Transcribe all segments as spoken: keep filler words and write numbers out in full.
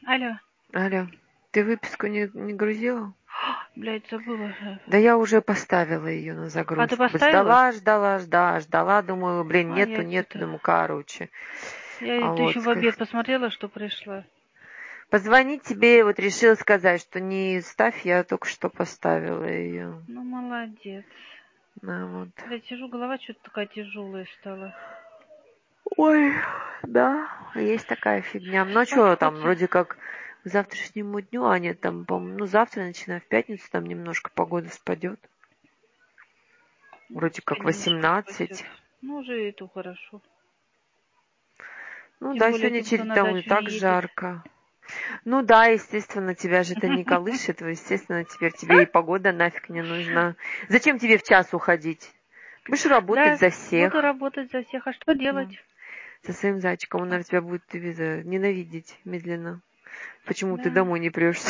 Алло. Алло, ты выписку не, не грузила? Блядь, забыла. Да я уже поставила ее на загрузку. А ты поставила? Ждала, ждала, ждала, ждала, думаю, блин, А нету, я нету, что-то... думаю, короче. Я А это еще вот, в обед посмотрела, что пришла. позвонить тебе, вот решила сказать, что не ставь, я только что поставила ее. Ну, молодец. А, вот. Блядь, сижу, голова что-то такая тяжелая стала. Ой, да, есть такая фигня. Ну, Ой, что там, хочется... вроде как к завтрашнему дню, а нет, там, по-моему, ну, завтра, начиная в пятницу, там немножко погода спадет. Ну, Вроде пускай как немножко восемнадцать. спасет. Ну, уже это хорошо. Ну Тем да, более сегодня тем, кто чуть- на там и дачу не так едет. жарко. Ну да, естественно, тебя же это не колышет, естественно, теперь тебе и погода нафиг не нужна. Зачем тебе в час уходить? Будешь работать Да, за буду всех. работать за всех. А что делать? Ну, со своим зайчиком. Он, наверное, тебя будет это, ненавидеть медленно. Почему ты Да. домой не прешься?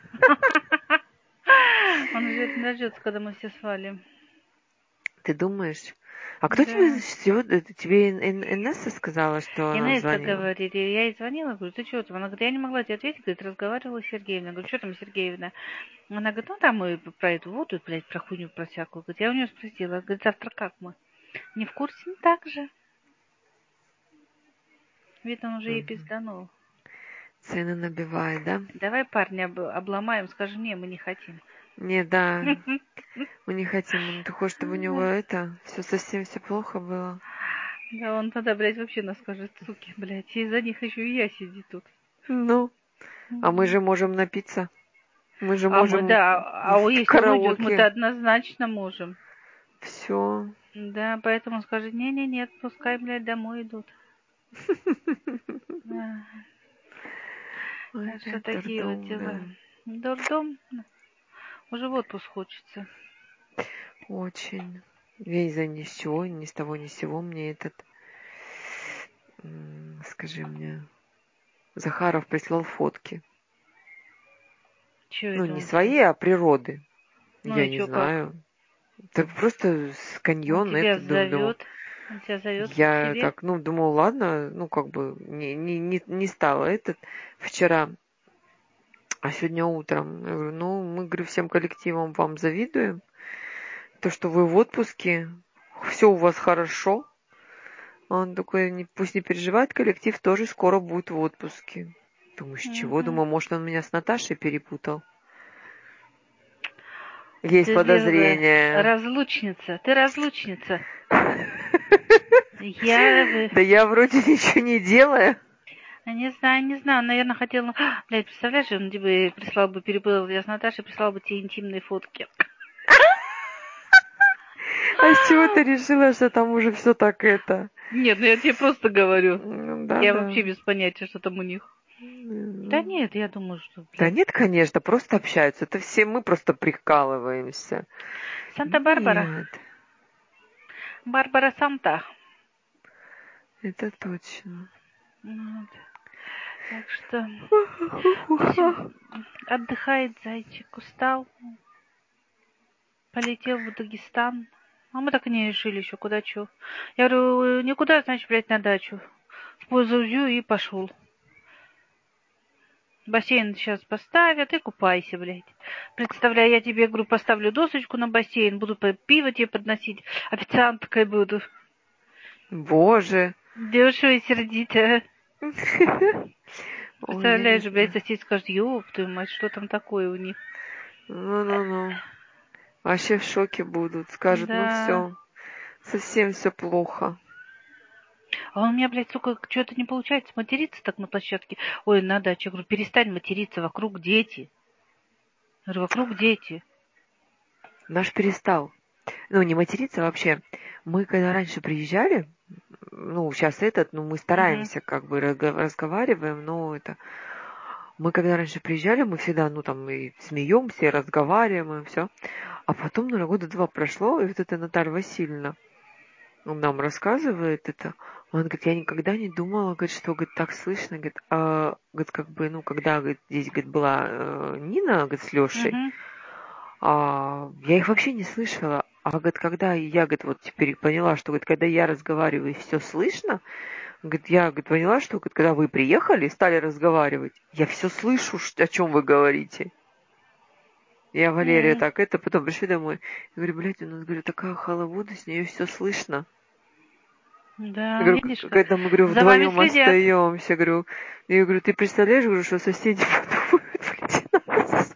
Он обязательно дождется, когда мы все свалим. Ты думаешь? А кто тебе, Да. сегодня- тебе Ин- Ин- Инесса сказала, что она Инесса звонила? говорит, и я ей звонила, говорю, ты что там? Она говорит, я не могла тебе ответить, говорит, разговаривала с Сергеевной. Я говорю, что там Сергеевна? Она говорит, ну там мы про эту воду, блядь, про хуйню, про всякую. Говорит, я у нее спросила, говорит, завтра как мы? Не в курсе? Ну так же. Видно, он уже ей Мгм. пизданул. Цены набивает, да? Давай парня об- обломаем, скажем, не, мы не хотим. Не, да. Мы не хотим. Ты хочешь, чтобы у него это все совсем все плохо было? Да он тогда, блядь, вообще нас скажет, суки, блядь, и из-за них еще и я сидит тут. Ну, а мы же можем напиться. Мы же А мы, можем да, а в о, если он уйдет, мы-то караоке. однозначно можем. Все. Да, поэтому он скажет, не-не, нет, пускай, блядь, домой идут. Да. Ой, Так что блядь, такие вот дурдом, да. дела. Дурдом. Уже в отпуск хочется. Очень. Я из-за ни с чего, ни с того, ни с сего мне этот, скажи мне, Захаров прислал фотки. Чё Ну, это не он тебе? свои, а природы. Ну Я и не чё, как? знаю. Так просто с Он каньон тебя это, думаю. зовет. Он тебя зовет к Я себе. так, ну, думала, ладно, ну, как бы не, не, не, не стала этот вчера, а сегодня утром. Я говорю, ну, мы, говорю, всем коллективом вам завидуем. То, что вы в отпуске, все у вас хорошо. Он такой, не, пусть не переживает, коллектив тоже скоро будет в отпуске. Думаю, с чего? Угу. Думаю, может, он меня с Наташей перепутал. Есть Ты белая подозрение. разлучница. Ты разлучница. Я э, Да я вроде ничего не делаю. не знаю, не знаю. Наверное, хотела... Блядь, представляешь, он тебе прислал бы, перепутал я с Наташей, прислал бы тебе интимные фотки. А с чего ты решила, что там уже все так это? Нет, ну я тебе просто говорю. Ну, да, Я да. вообще без понятия, что там у них. Да Ну, нет, я думаю, что, да блядь. нет, конечно, просто общаются. Это все мы просто прикалываемся. Санта-Барбара. Нет, Барбара Санта. это точно. Вот. Так что, в общем, отдыхает зайчик, устал, полетел в Дагестан. А мы так и не решили еще, куда что. Я говорю, никуда, значит, блядь, на дачу. В Позузю и пошел. Бассейн сейчас поставят и купайся, блядь. Представляю, я тебе, говорю, поставлю досочку на бассейн, буду пиво тебе подносить, официанткой буду. Боже. Дешево и сердито. Ой, я не Представляешь, блядь, знаю. сосед скажет, ёб твою мать, что там такое у них? Ну-ну-ну. Вообще в шоке будут. Скажут, ну Да. все, совсем все плохо. А у меня, блядь, сука, что-то не получается материться так на площадке. Ой, на даче. Я говорю, перестань материться, вокруг дети. Я говорю, вокруг дети. Наш перестал. Ну, не материться вообще. Мы когда раньше приезжали, ну, сейчас этот, ну, мы Угу. стараемся, как бы, разго- разговариваем, но это... Мы когда раньше приезжали, мы всегда, ну, там, и смеемся, и разговариваем, и все. А потом, наверное, года два прошло, и вот эта Наталья Васильевна нам рассказывает это. Он говорит, я никогда не думала, говорит, что, говорит, так слышно, говорит, а, говорит, как бы, ну, когда, говорит, здесь, говорит, была э, Нина, говорит, с Лешей, Угу. а, я их вообще не слышала. А, говорит, когда я, говорит, вот теперь поняла, что, говорит, когда я разговариваю, и все слышно, Говорит, я говорит, поняла, что говорит, когда вы приехали и стали разговаривать, я все слышу, о чем вы говорите. Я Валерия М, так, это, потом пришли домой. Я говорю, блядь, у нас, говорю, такая халавуда, с нее все слышно. Я Да, говорю, видишь, как когда мы, говорю, за вами вдвоем следят. остаемся, говорю, я говорю, ты представляешь, говорю, что соседи подумают, блядь, нас?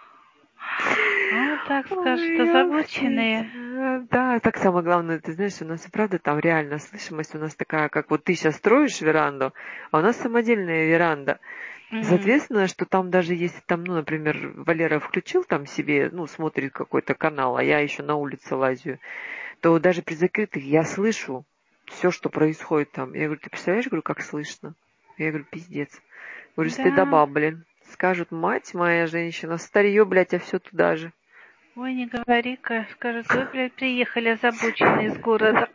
А вот так скажут, Ой, озабоченные. охуеть. Да, так самое главное, ты знаешь, у нас и правда там реально слышимость у нас такая, как вот ты сейчас строишь веранду, а у нас самодельная веранда. Мгм. Соответственно, что там даже если там, ну, например, Валера включил там себе, ну, смотрит какой-то канал, а я еще на улице лазю, то даже при закрытых я слышу все, что происходит там. Я говорю, ты представляешь, говорю, как слышно? Я говорю, пиздец. Говорю, Да. стыдоба, блин. Скажут, мать моя женщина, старье, блядь, а все туда же. Ой, не говори-ка. Скажут, вы, блядь, приехали озабоченные из города.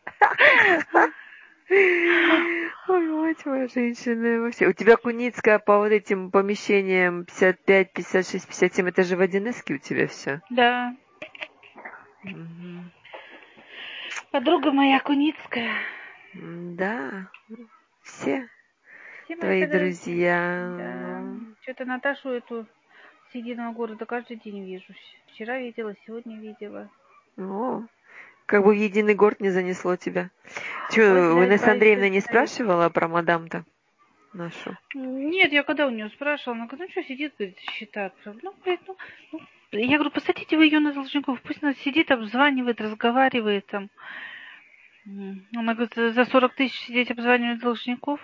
Ой, мать моя женщина. Вообще. У тебя Куницкая по вот этим помещениям пятьдесят пять, пятьдесят шесть, пятьдесят семь, это же в один эске у тебя все. Да. Мгм. Подруга моя Куницкая. Да, все Все мои твои тогда... друзья. Да. Ну, Что-то Наташу эту с единого города каждый день вижу. Вчера видела, сегодня видела. о, как бы в единый город не занесло тебя. Ой, Че, вы блядь, Инесса боюсь Андреевна не представить. спрашивала про мадам-то нашу? Нет, я когда у нее спрашивала, она говорит, ну что сидит, говорит, счета отправляет. Ну, блядь, ну, ну, я говорю, посадите вы ее на должников, пусть она сидит, обзванивает, разговаривает там. М. Она говорит, за сорок тысяч сидеть обзванивать должников.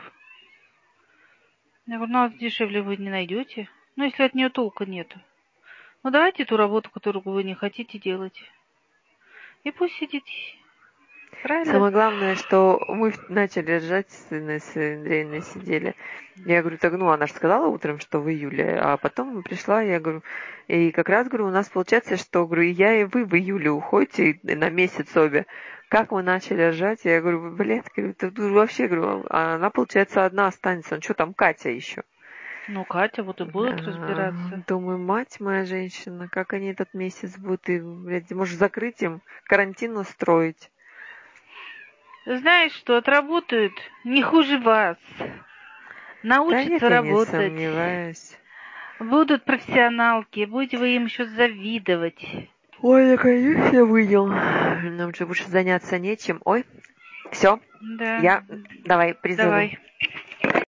Я говорю, ну, а дешевле вы не найдете. Ну, если от нее толка нету. Ну, давайте ту работу, которую вы не хотите делать. И пусть сидит. Правильно? Самое главное, что мы начали ржать с Инессой Андреевной, сидели. Я говорю, так, ну, она же сказала утром, что в июле, а потом пришла, я говорю, и как раз, говорю, у нас получается, что, говорю, и я, и вы в июле уходите на месяц обе. Как мы начали ржать, я говорю, блядь, говорю, ты вообще, говорю, а она, получается, одна останется. Ну, что там, Катя еще? Ну, Катя вот и будут А, разбираться. думаю, мать моя женщина, как они этот месяц будут, и, блядь, может, закрыть им, карантин устроить. Знаешь, что отработают не хуже вас. Да нет, Научатся я не работать. сомневаюсь. Будут профессионалки. Будете вы им еще завидовать. Ой, да, конечно, вынял. Нам же больше заняться нечем. Ой, все, Да, я, давай, призову. давай.